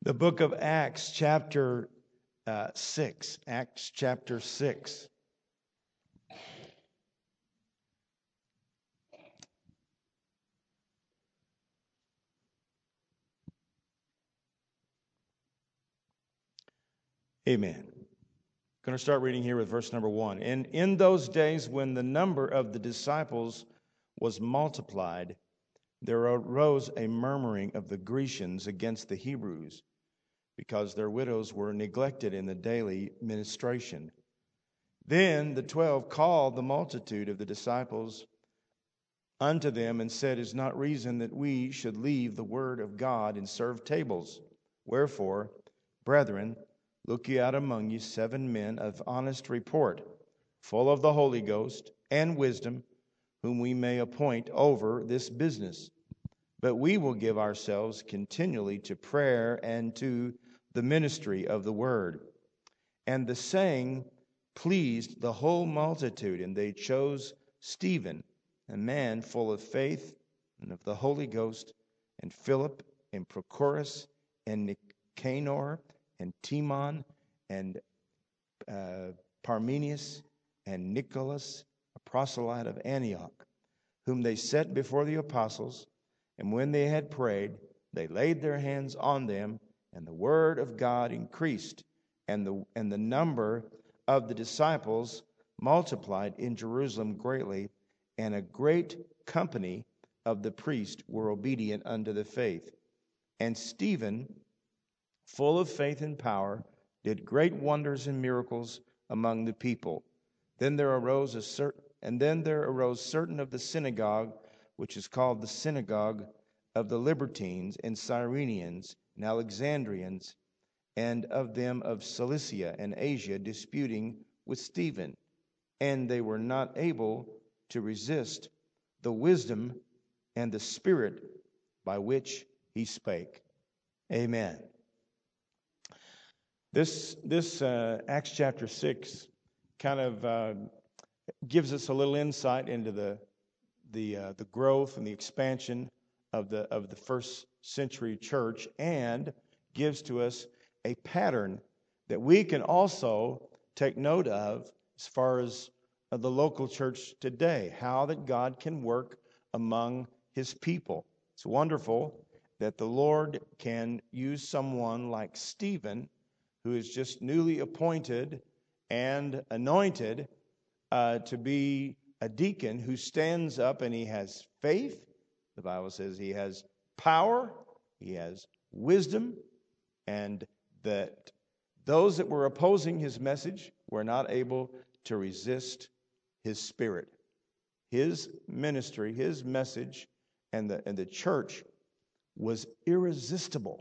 The book of Acts, chapter 6. Acts chapter 6. Amen. Going to start reading here with verse number 1. And in those days when the number of the disciples was multiplied, there arose a murmuring of the Grecians against the Hebrews, because their widows were neglected in the daily ministration. Then the 12 called the multitude of the disciples unto them and said, Is not reason that we should leave the word of God and serve tables? Wherefore, brethren, look ye out among you 7 men of honest report, full of the Holy Ghost and wisdom, whom we may appoint over this business. But we will give ourselves continually to prayer and to the ministry of the word. And the saying pleased the whole multitude, and they chose Stephen, a man full of faith and of the Holy Ghost, and Philip, and Prochorus, and Nicanor, and Timon, and Parmenius, and Nicholas, a proselyte of Antioch, whom they set before the apostles. And when they had prayed, they laid their hands on them, and the word of God increased, and the number of the disciples multiplied in Jerusalem greatly, and a great company of the priests were obedient unto the faith. And Stephen, full of faith and power, did great wonders and miracles among the people. Then there arose certain of the synagogue, which is called the synagogue of the Libertines, and Cyrenians, and Alexandrians, and of them of Cilicia and Asia, disputing with Stephen. And they were not able to resist the wisdom and the spirit by which he spake. Amen. This Acts chapter 6 kind of gives us a little insight into the growth and the expansion of the first century church, and gives to us a pattern that we can also take note of as far as the local church today, how that God can work among his people. It's wonderful that the Lord can use someone like Stephen, who is just newly appointed and anointed to be a deacon, who stands up and he has faith. The Bible says he has power, he has wisdom, and that those that were opposing his message were not able to resist his spirit. His ministry, his message, and the church was irresistible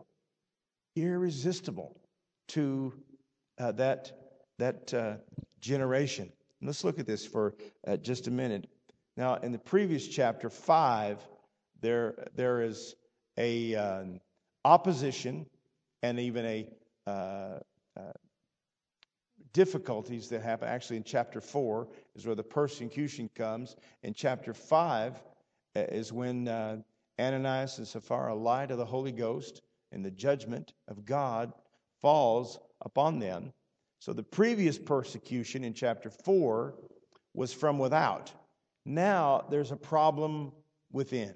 to that generation. And let's look at this for just a minute. Now, in the previous chapter 5, there is a opposition and even a difficulties that happen. Actually, in chapter 4 is where the persecution comes. In chapter 5 is when Ananias and Sapphira lie to the Holy Ghost, and the judgment of God falls upon them. So the previous persecution in chapter 4 was from without. Now there's a problem within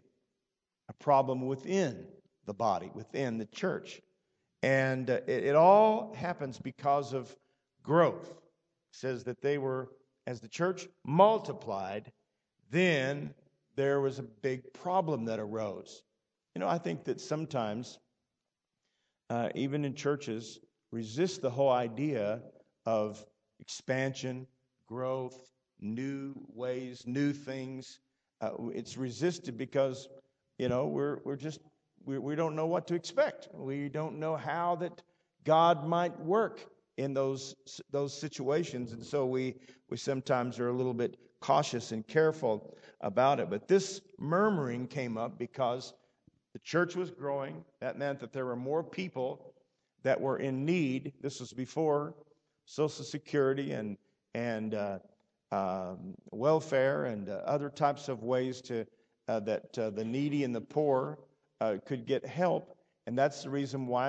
the body, within the church. And it all happens because of growth. It says that they were, as the church multiplied, then there was a big problem that arose. You know, I think that sometimes, even in churches, resist the whole idea of expansion, growth, new ways, new things. It's resisted because, you know, we don't know what to expect. We don't know how that God might work in those situations, and so we sometimes are a little bit cautious and careful about it. But this murmuring came up because the church was growing. That meant that there were more people that were in need. This was before Social Security and welfare and other types of ways to that the needy and the poor could get help. And that's the reason why that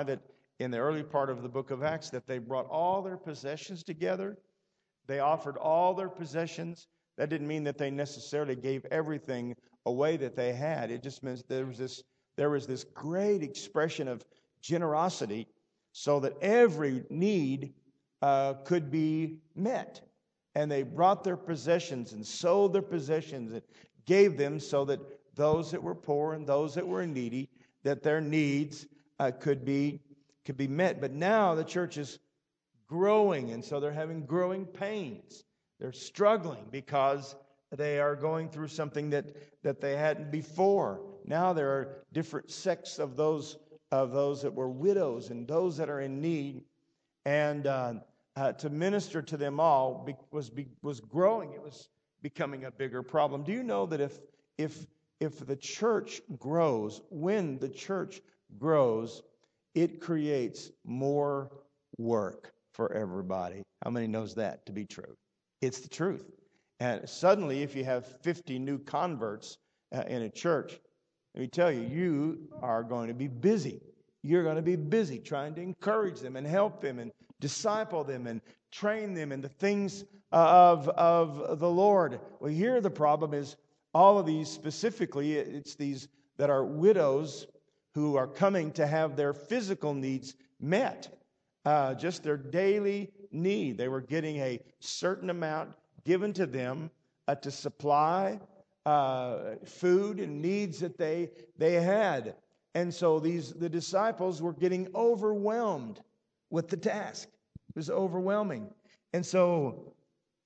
in the early part of the book of Acts that they brought all their possessions together. They offered all their possessions. That didn't mean that they necessarily gave everything away that they had. It just means there was this great expression of generosity so that every need could be met. And they brought their possessions and sold their possessions and gave them so that those that were poor and those that were needy, that their needs could be met. But now the church is growing, and so they're having growing pains. They're struggling because they are going through something that they hadn't before. Now there are different sects of those that were widows and those that are in need, and to minister to them all was growing. It was becoming a bigger problem. Do you know that if the church grows, when the church grows, it creates more work for everybody? How many knows that to be true? It's the truth. And suddenly, if you have 50 new converts in a church, let me tell you, you are going to be busy. You're going to be busy trying to encourage them and help them and disciple them and train them in the things of the Lord. Well, here the problem is all of these specifically, it's these that are widows who are coming to have their physical needs met, just their daily need. They were getting a certain amount given to them to supply food and needs that they had. And so the disciples were getting overwhelmed with the task. It was overwhelming. And so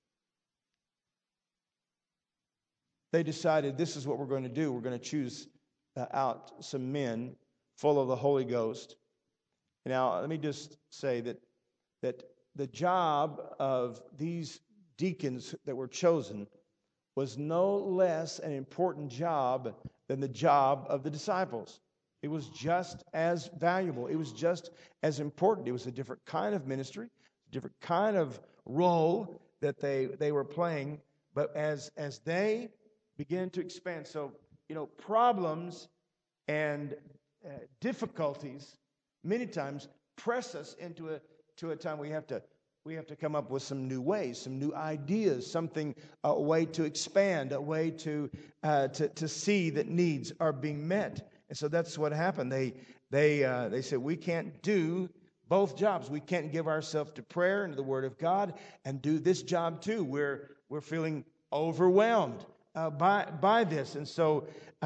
they decided, this is what we're going to do. We're going to choose out some men full of the Holy Ghost. Now, let me just say that the job of these deacons that were chosen was no less an important job than the job of the disciples. It was just as valuable. It was just as important. It was a different kind of ministry, a different kind of role that they were playing. But as they began to expand, so problems and difficulties many times press us into a time we have to come up with some new ways, some new ideas, a way to expand, a way to see that needs are being met. And so that's what happened. They said, we can't do both jobs. We can't give ourselves to prayer and to the Word of God and do this job too. We're feeling overwhelmed by this. And so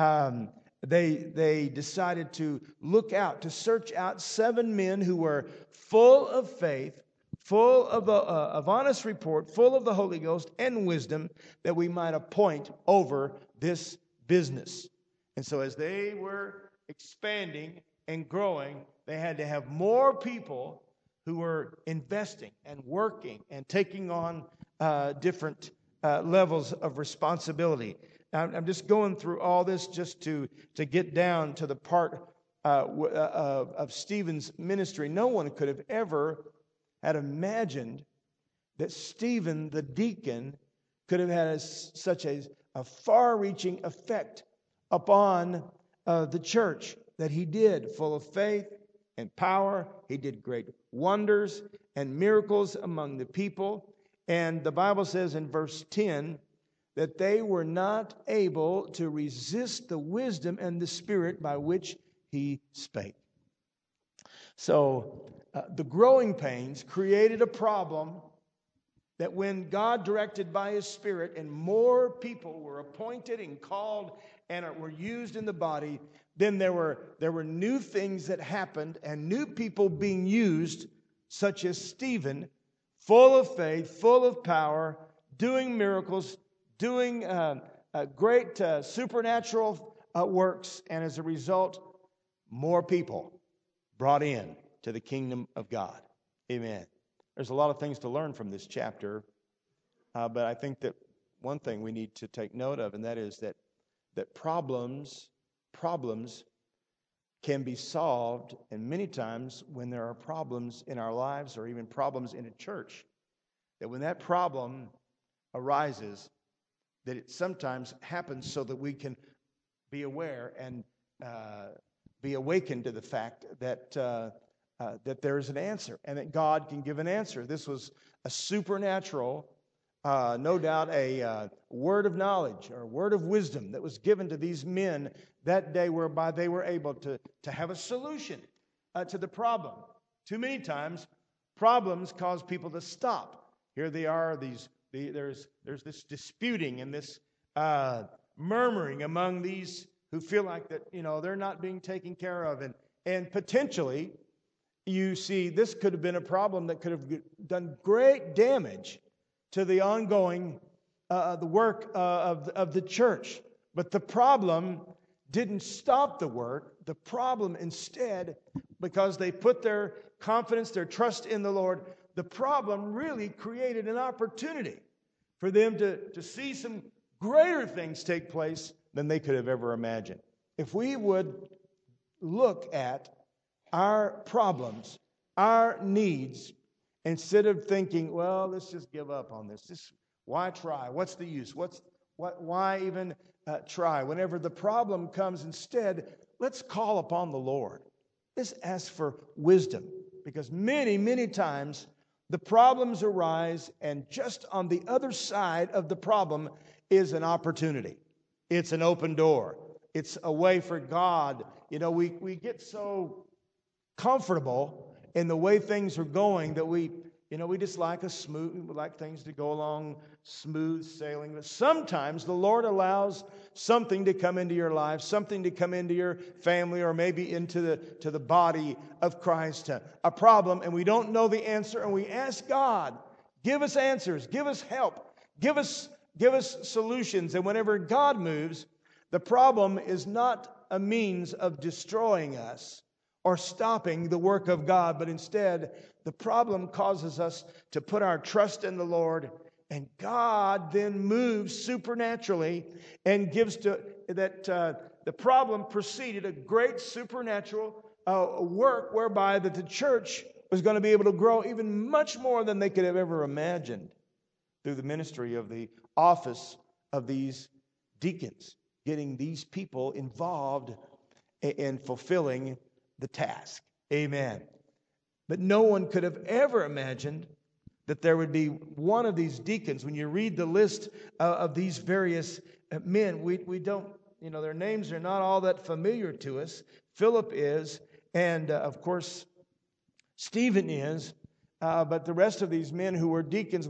they decided to to search out 7 men who were full of faith, full of honest report, full of the Holy Ghost and wisdom, that we might appoint over this business. And so as they were expanding and growing, they had to have more people who were investing and working and taking on different levels of responsibility. Now, I'm just going through all this just to get down to the part of Stephen's ministry. No one could have ever had imagined that Stephen, the deacon, could have had such a far-reaching effect upon the church that he did, full of faith and power. He did great wonders and miracles among the people. And the Bible says in verse 10 that they were not able to resist the wisdom and the spirit by which he spake. So the growing pains created a problem that when God directed by his Spirit and more people were appointed and called and were used in the body, then there were new things that happened and new people being used, such as Stephen, full of faith, full of power, doing miracles, doing great supernatural works, and as a result, more people brought in to the kingdom of God. Amen. There's a lot of things to learn from this chapter, but I think that one thing we need to take note of, and that is that problems can be solved, and many times when there are problems in our lives or even problems in a church, that when that problem arises, that it sometimes happens so that we can be aware and be awakened to the fact that that there is an answer and that God can give an answer. This was a supernatural, no doubt a word of knowledge or a word of wisdom that was given to these men that day, whereby they were able to have a solution to the problem. Too many times, problems cause people to stop. Here they are, there's this disputing and this murmuring among these who feel like that, they're not being taken care of. And potentially, you see, this could have been a problem that could have done great damage to the ongoing, the work of the church. But the problem didn't stop the work. The problem instead, because they put their confidence, their trust in the Lord, the problem really created an opportunity for them to see some greater things take place than they could have ever imagined. If we would look at our problems, our needs, instead of thinking, well, let's just give up on this. Why try? What's the use? Why even try? Whenever the problem comes, instead, let's call upon the Lord. Let's ask for wisdom, because many, many times the problems arise, and just on the other side of the problem is an opportunity. It's an open door. It's a way for God. We get so comfortable in the way things are going that we just like things to go along smooth sailing. But sometimes the Lord allows something to come into your life, something to come into your family, or maybe into the body of Christ, a problem, and we don't know the answer, and we ask God, give us answers, give us help, give us solutions. And whenever God moves, the problem is not a means of destroying us or stopping the work of God, but instead, the problem causes us to put our trust in the Lord, and God then moves supernaturally and gives the problem preceded a great supernatural work whereby that the church was going to be able to grow even much more than they could have ever imagined through the ministry of the office of these deacons, getting these people involved in fulfilling the task. Amen. But no one could have ever imagined that there would be one of these deacons. When you read the list of these various men, we don't, their names are not all that familiar to us. Philip is, and of course, Stephen is, but the rest of these men who were deacons,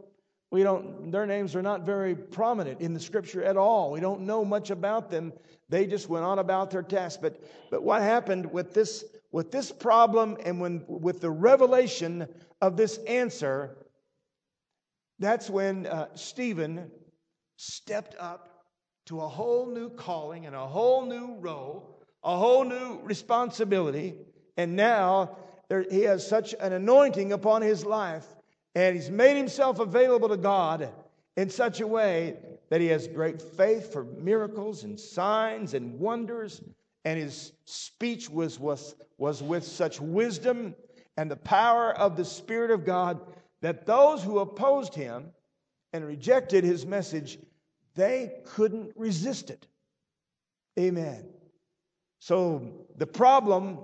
their names are not very prominent in the scripture at all. We don't know much about them. They just went on about their task. But what happened with this problem, and with the revelation of this answer, that's when Stephen stepped up to a whole new calling and a whole new role, a whole new responsibility. And now he has such an anointing upon his life, and he's made himself available to God in such a way that he has great faith for miracles and signs and wonders. And his speech was with such wisdom and the power of the Spirit of God that those who opposed him and rejected his message, they couldn't resist it. Amen. So the problem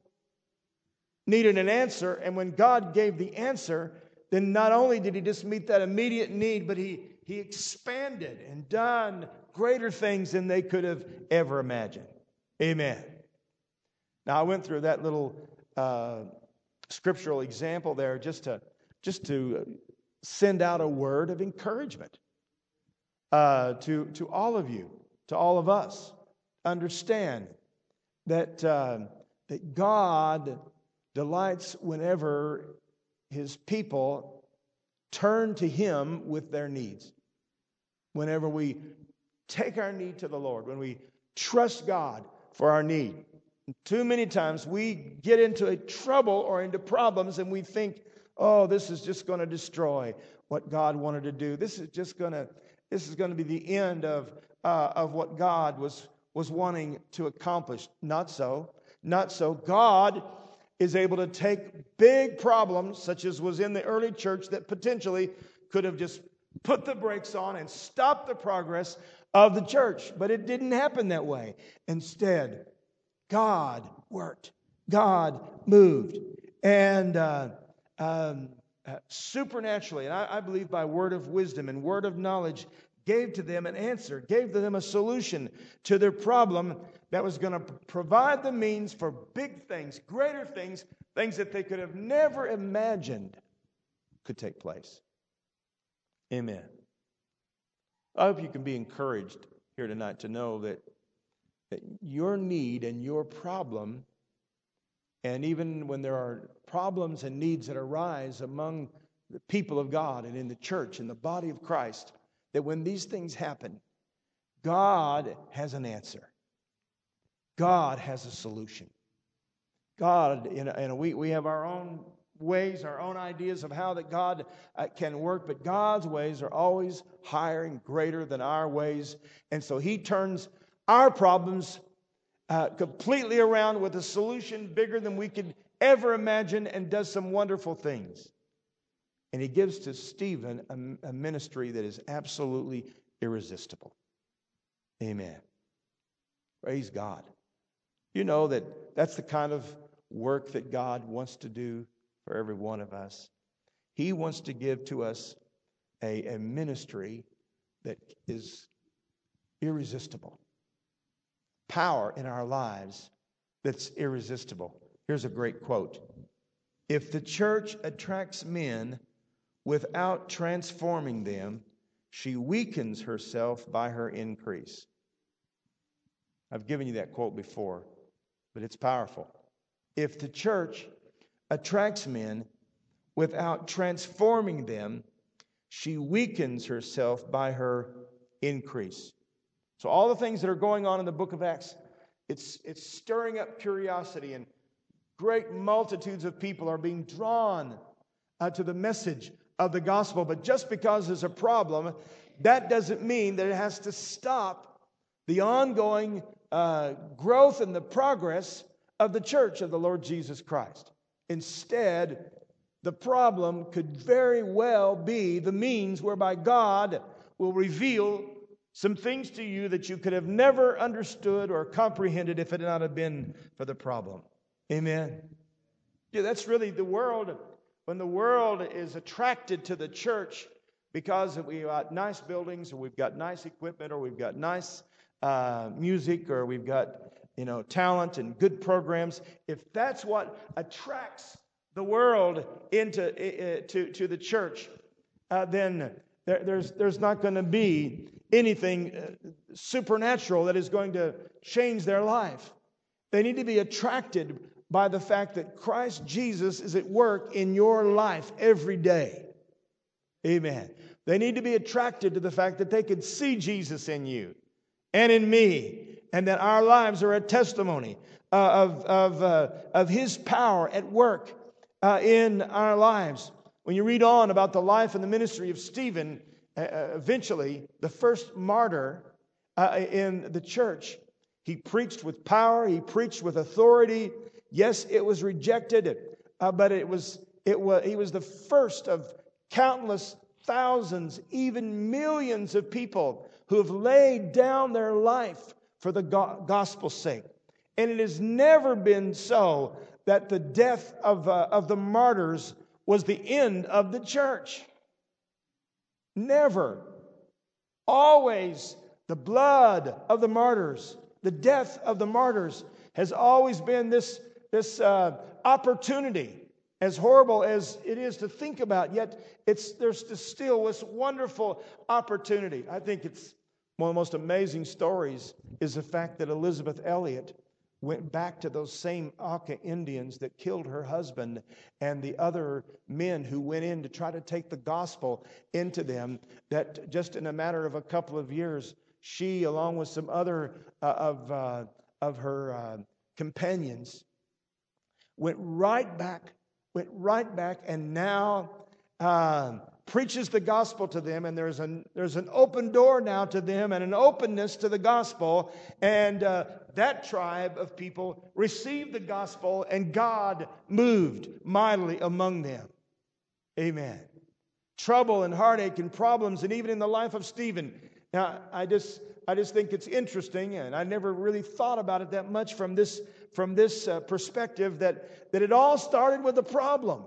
needed an answer, and when God gave the answer, then not only did he just meet that immediate need, but he expanded and done greater things than they could have ever imagined. Amen. Now, I went through that little scriptural example there just to send out a word of encouragement to all of you, to all of us. Understand that God delights whenever his people turn to him with their needs. Whenever we take our need to the Lord, when we trust God for our need. Too many times we get into a trouble or into problems and we think, oh, this is just going to destroy what God wanted to do. This is going to be the end of what God was wanting to accomplish. Not so. Not so. God is able to take big problems, such as was in the early church, that potentially could have just put the brakes on and stopped the progress of the church. But it didn't happen that way. Instead, God worked. God moved. And supernaturally, and I believe by word of wisdom and word of knowledge, gave to them an answer, gave to them a solution to their problem that was going to provide the means for big things, greater things, things that they could have never imagined could take place. Amen. I hope you can be encouraged here tonight to know that your need and your problem, and even when there are problems and needs that arise among the people of God and in the church, in the body of Christ, that when these things happen, God has an answer. God has a solution. God, we have our own ways, our own ideas of how that God can work, but God's ways are always higher and greater than our ways. And so He turns our problems completely around with a solution bigger than we could ever imagine, and does some wonderful things. And He gives to Stephen a ministry that is absolutely irresistible. Amen. Praise God. You know that's the kind of work that God wants to do for every one of us. He wants to give to us a ministry that is irresistible. Power in our lives that's irresistible. Here's a great quote. If the church attracts men without transforming them, she weakens herself by her increase. I've given you that quote before, but it's powerful. If the church attracts men without transforming them, she weakens herself by her increase. So all the things that are going on in the book of Acts, it's stirring up curiosity, and great multitudes of people are being drawn to the message of the gospel. But just because there's a problem, that doesn't mean that it has to stop the ongoing growth and the progress of the church of the Lord Jesus Christ. Instead, the problem could very well be the means whereby God will reveal some things to you that you could have never understood or comprehended if it had not have been for the problem. Amen. Yeah, that's really the world. When the world is attracted to the church because we've got nice buildings, or we've got nice equipment, or we've got nice music, or we've got talent and good programs, if that's what attracts the world into to the church, then there's not going to be anything supernatural that is going to change their life. They need to be attracted by the fact that Christ Jesus is at work in your life every day. Amen. They need to be attracted to the fact that they could see Jesus in you and in me, and that our lives are a testimony of His power at work in our lives. When you read on about the life and the ministry of Stephen, eventually the first martyr in the church, he preached with power, he preached with authority. Yes, it was rejected, but he was the first of countless thousands, even millions of people who have laid down their life for the gospel's sake. And it has never been so that the death of the martyrs was the end of the church. Never. Always the blood of the martyrs, the death of the martyrs has always been this opportunity, as horrible as it is to think about, yet there's still this wonderful opportunity. I think it's one of the most amazing stories is the fact that Elizabeth Elliot went back to those same Auca Indians that killed her husband and the other men who went in to try to take the gospel into them, that just in a matter of a couple of years, she, along with some other of her companions, went right back and now preaches the gospel to them, and there's an open door now to them and an openness to the gospel, and that tribe of people received the gospel, and God moved mightily among them. Amen. Trouble and heartache and problems, and even in the life of Stephen. Now, I just think it's interesting, and I never really thought about it that much from this perspective, that it all started with a problem.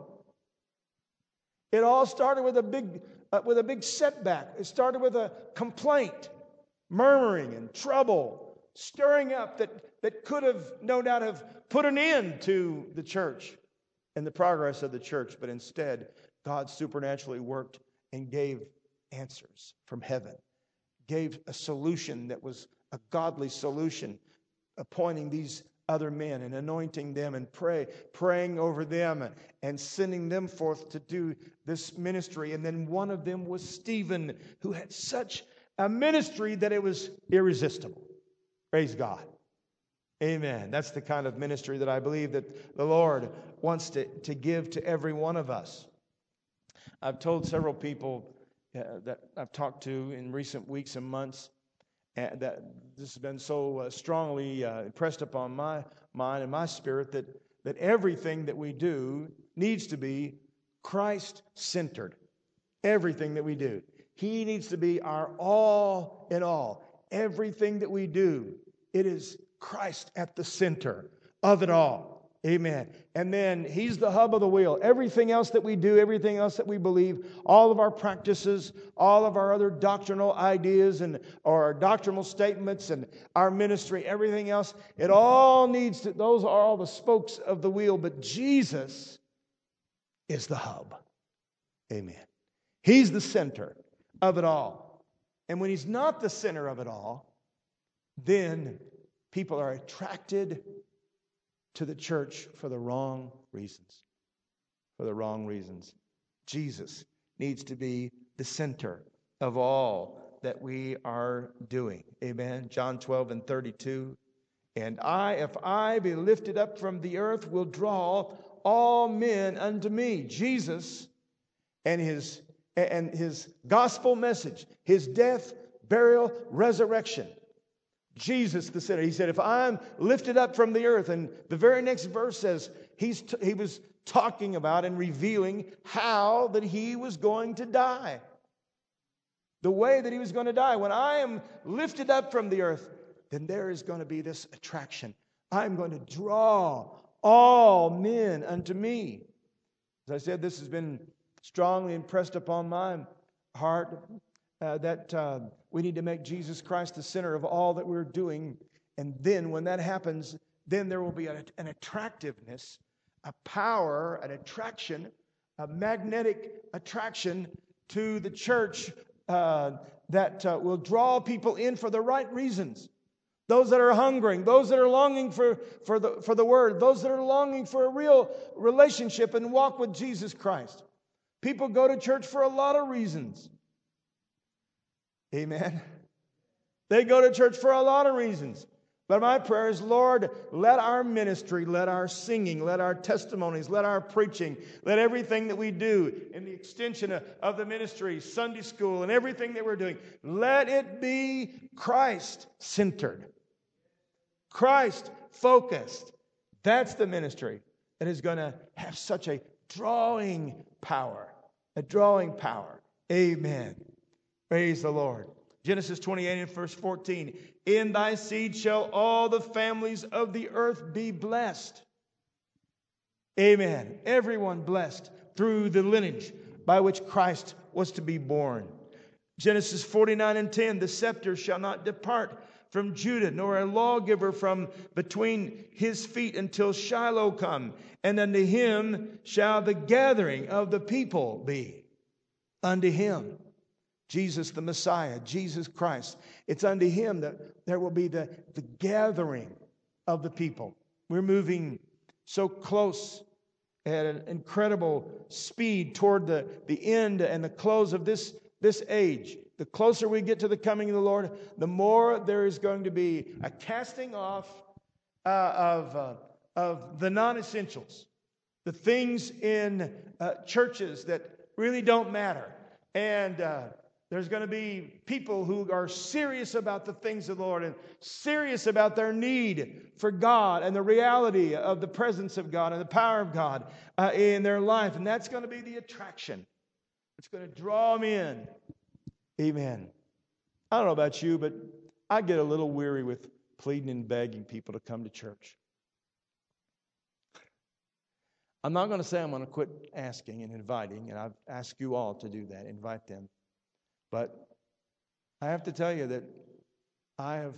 It all started with a big setback. It started with a complaint, murmuring and trouble, stirring up that could have, no doubt, have put an end to the church and the progress of the church. But instead, God supernaturally worked and gave answers from heaven, gave a solution that was a godly solution, appointing these other men and anointing them and praying over them and sending them forth to do this ministry. And then one of them was Stephen, who had such a ministry that it was irresistible. Praise God. Amen. That's the kind of ministry that I believe that the Lord wants to give to every one of us. I've told several people that I've talked to in recent weeks and months that this has been so strongly impressed upon my mind and my spirit that everything that we do needs to be Christ-centered. Everything that we do. He needs to be our all in all. Everything that we do, it is Christ at the center of it all. Amen. And then He's the hub of the wheel. Everything else that we do, everything else that we believe, all of our practices, all of our other doctrinal ideas or our doctrinal statements and our ministry, everything else, it all needs to, those are all the spokes of the wheel. But Jesus is the hub. Amen. He's the center of it all. And when He's not the center of it all, then people are attracted to the church for the wrong reasons. For the wrong reasons. Jesus needs to be the center of all that we are doing. Amen. John 12:32. And if I be lifted up from the earth, will draw all men unto me. Jesus and his gospel message, His death, burial, resurrection. Jesus the center. He said, if I'm lifted up from the earth, and the very next verse says he was talking about and revealing how that He was going to die. The way that He was going to die. When I am lifted up from the earth, then there is going to be this attraction. I'm going to draw all men unto me. As I said, this has been strongly impressed upon my heart that we need to make Jesus Christ the center of all that we're doing. And then when that happens, then there will be an attractiveness, a power, an attraction, a magnetic attraction to the church that will draw people in for the right reasons. Those that are hungering, those that are longing for the Word, those that are longing for a real relationship and walk with Jesus Christ. People go to church for a lot of reasons. Amen. They go to church for a lot of reasons. But my prayer is, Lord, let our ministry, let our singing, let our testimonies, let our preaching, let everything that we do in the extension of the ministry, Sunday school, and everything that we're doing, let it be Christ-centered, Christ-focused. That's the ministry that is going to have such a drawing power, Amen. Praise the Lord. Genesis 28 and verse 14. In thy seed shall all the families of the earth be blessed. Amen. Everyone blessed through the lineage by which Christ was to be born. Genesis 49 and 10. The scepter shall not depart from Judah, nor a lawgiver from between his feet until Shiloh come. And unto him shall the gathering of the people be. Unto him. Jesus the Messiah, Jesus Christ. It's unto Him that there will be the gathering of the people. We're moving so close at an incredible speed toward the end and the close of this age. The closer we get to the coming of the Lord, the more there is going to be a casting off of the non-essentials, the things in churches that really don't matter. And there's going to be people who are serious about the things of the Lord and serious about their need for God and the reality of the presence of God and the power of God in their life. And that's going to be the attraction. It's going to draw them in. Amen. I don't know about you, but I get a little weary with pleading and begging people to come to church. I'm not going to say I'm going to quit asking and inviting, and I've asked you all to do that, invite them. But I have to tell you that I have,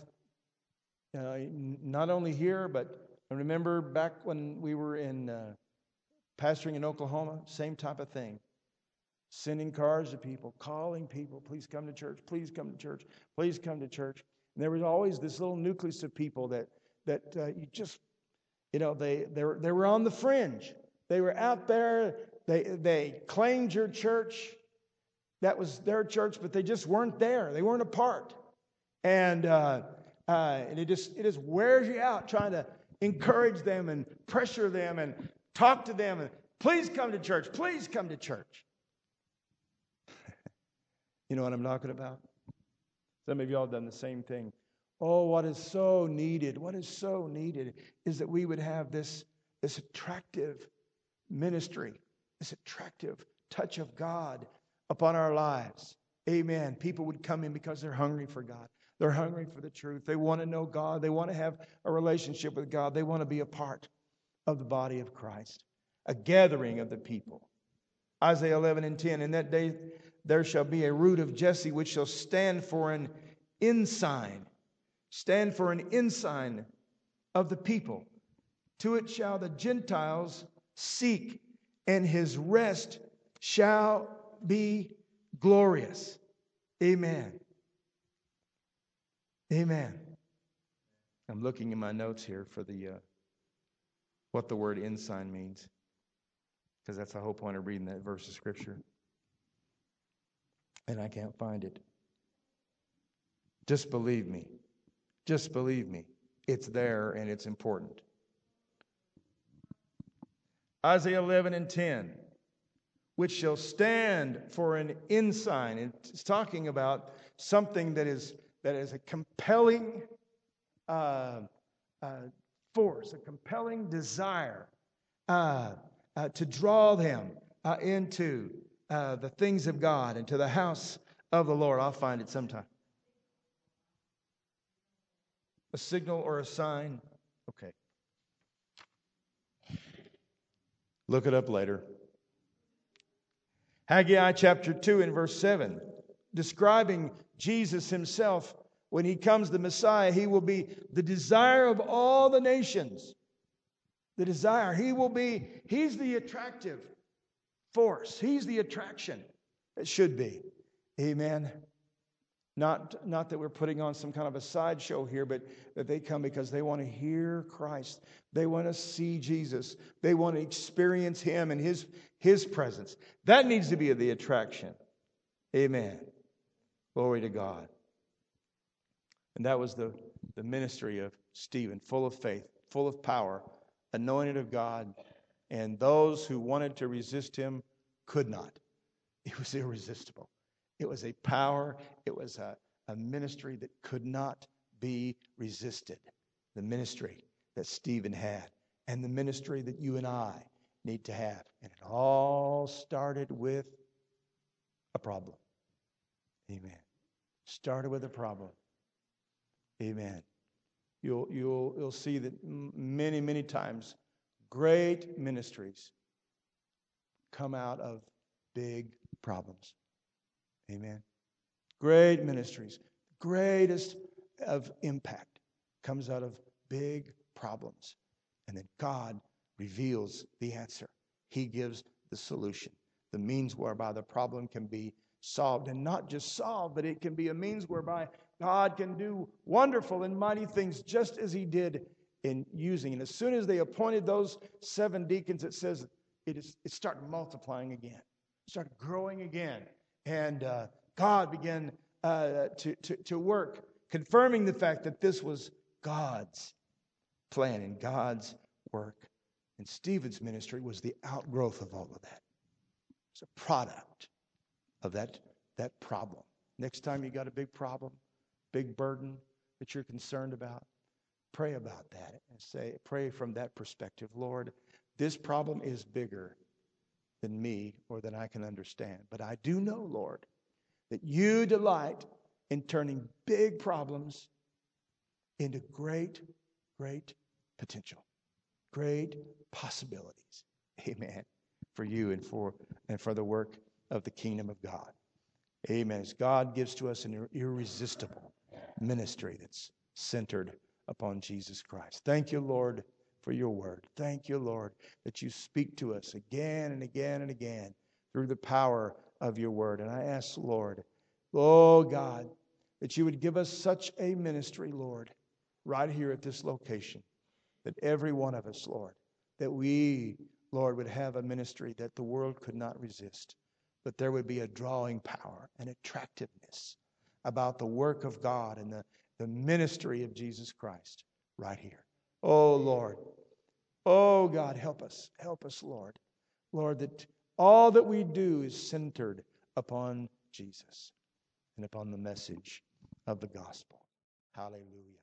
not only here, but I remember back when we were in pastoring in Oklahoma, same type of thing. Sending cards to people, calling people, please come to church, please come to church, please come to church. And there was always this little nucleus of people that you just, they were on the fringe. They were out there. They claimed your church. That was their church, but they just weren't there. They weren't a part. And it just wears you out trying to encourage them and pressure them and talk to them and please come to church. Please come to church. You know what I'm talking about? Some of you all have done the same thing. Oh, what is so needed is that we would have this attractive ministry, this attractive touch of God upon our lives. Amen. People would come in because they're hungry for God. They're hungry for the truth. They want to know God. They want to have a relationship with God. They want to be a part of the body of Christ, a gathering of the people. Isaiah 11:10, in that day there shall be a root of Jesse which shall stand for an ensign. Stand for an ensign of the people. To it shall the Gentiles seek, and his rest shall be glorious. Amen. Amen. I'm looking in my notes here for what the word ensign means, because that's the whole point of reading that verse of Scripture. And I can't find it. Just believe me. Just believe me. It's there and it's important. Isaiah 11:10, which shall stand for an ensign. It's talking about something that is a compelling force, a compelling desire to draw them into the things of God and to the house of the Lord. I'll find it sometime. A signal or a sign. Okay. Look it up later. Haggai chapter 2 and verse 7, describing Jesus himself. When he comes, the Messiah, he will be the desire of all the nations. The desire. He's the attractive force. He's the attraction. It should be. Amen. Not that we're putting on some kind of a sideshow here, but that they come because they want to hear Christ. They want to see Jesus. They want to experience him and his presence. That needs to be the attraction. Amen. Glory to God. And that was the ministry of Stephen, full of faith, full of power, anointed of God. And those who wanted to resist him could not. It was irresistible. It was a power. It was a ministry that could not be resisted. The ministry that Stephen had and the ministry that you and I need to have. And it all started with a problem. Amen. Started with a problem. Amen. You'll see that many, many times great ministries come out of big problems. Amen. Great ministries, greatest of impact comes out of big problems. And then God reveals the answer. He gives the solution, the means whereby the problem can be solved. And not just solved, but it can be a means whereby God can do wonderful and mighty things just as he did in using. And as soon as they appointed those 7 deacons, it says it started multiplying again. It started growing again. And God began to work, confirming the fact that this was God's plan and God's work. And Stephen's ministry was the outgrowth of all of that. It's a product of that problem. Next time you got a big problem, big burden that you're concerned about, pray about that and pray from that perspective. Lord, this problem is bigger than me or than I can understand. But I do know, Lord, that you delight in turning big problems into great, great potential, great possibilities. Amen. For you and for the work of the kingdom of God. Amen. As God gives to us an irresistible ministry that's centered upon Jesus Christ. Thank you, Lord, for your word. Thank you, Lord, that you speak to us again and again and again through the power of your word. And I ask, Lord, oh God, that you would give us such a ministry, Lord, right here at this location, that every one of us, Lord, that we, Lord, would have a ministry that the world could not resist, but there would be a drawing power and attractiveness about the work of God and the ministry of Jesus Christ right here. Oh, Lord. Oh, God, help us. Help us, Lord. Lord, that all that we do is centered upon Jesus and upon the message of the gospel. Hallelujah.